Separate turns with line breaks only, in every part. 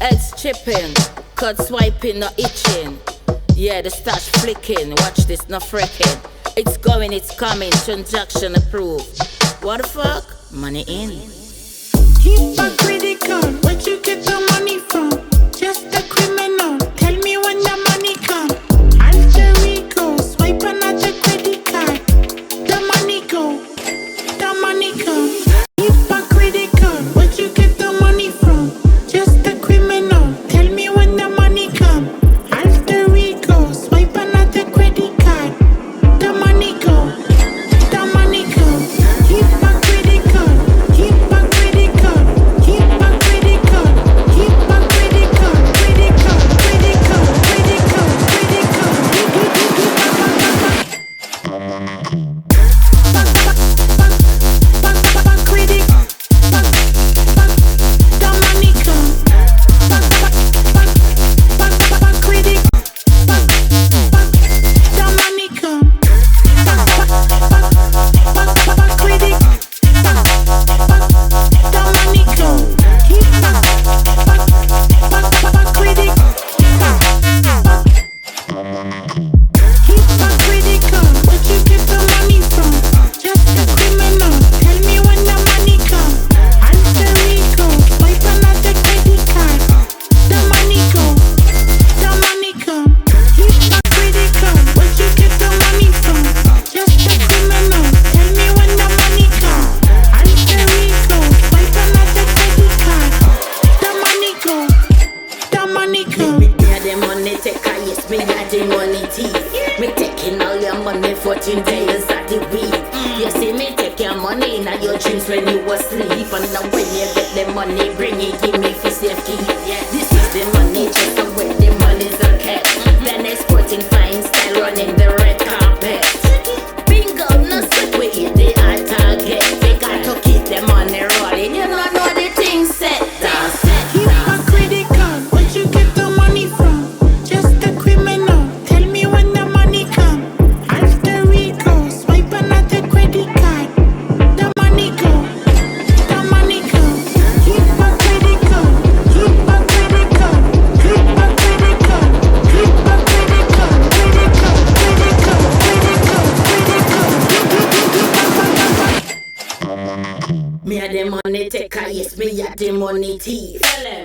Heads chipping, card swiping, not itching. Yeah, the stash flicking, watch this, not frecking. It's going, it's coming, transaction approved. What the fuck? Money in.
Hypocritical, where'd you get the money from? Just a criminal, tell me when the money come. Alter ego, swipe another credit card. The money go, the money come. Hypocritical, where'd you get the money from? Just a criminal, tell me when the money come. Alter ego, swipe another credit card. The money go, the money come. Hypocritical, hypocritical, hypocritical, hypocritical, critical, critical, critical, where'd you get the money from? Just a criminal, tell me when the money come. Alter ego, swipe another credit card. The money go, the money come. Hypocritical, where'd you get the money from? Just a criminal, tell me when the money come. Alter ego, swipe another credit card. The money go, the money come.
Me a the money taker, yes, me a the money thief. Me taking all your money 14 days of the week. You see me take your money in your dreams when you asleep. And now when you get the money, bring it, give me for safety. This is the money, just the way the money's are kept. Then exporting fine style, running the red carpet. Bingo, no slip, we hit the hard target. They got to keep the money rolling, you don't know the thing set. That's it.
Hypocritical, where'd you get the money from? Just a criminal, tell me when the money come. Alter ego, swipe another credit card. The money go, the money come. Hypocritical, hypocritical, hypocritical, hypocritical, critical, critical, critical,
Me a the money taker, yes, me a the money thief.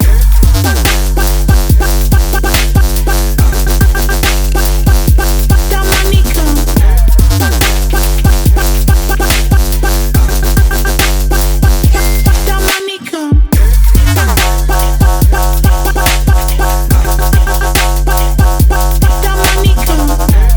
the money come. The money come. The money come.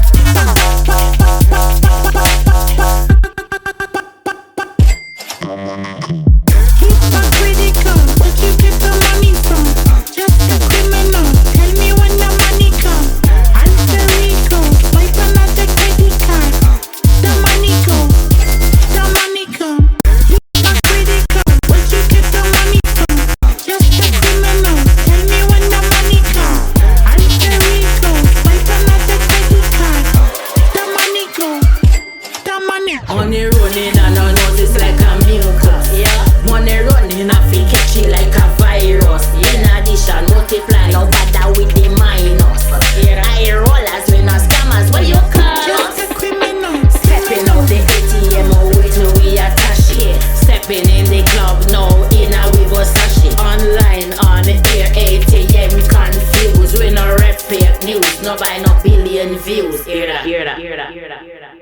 Hypocritical, where'd you get the money from? Just a criminal, tell me when the money come. Alter ego, swipe another credit card. The money go, the money come. Hypocritical, where'd you get the money from? Just a criminal, tell me when the money come. Alter ego, swipe another credit card. The money go, the money.
Money running and I notice like a mucus. Money running I feel catchy like a virus. In addition, multiply, no bother with the minus. Eye rollers, we not scammers, what you call?
Just a criminal,
Stepping out the ATM, with we attach it. Stepping in the club now, in a we go sash it. Online, on the air, ATM confused. We no rep fake news, no buy no billion views. Hear that, hear that, hear that, hear that, hear that.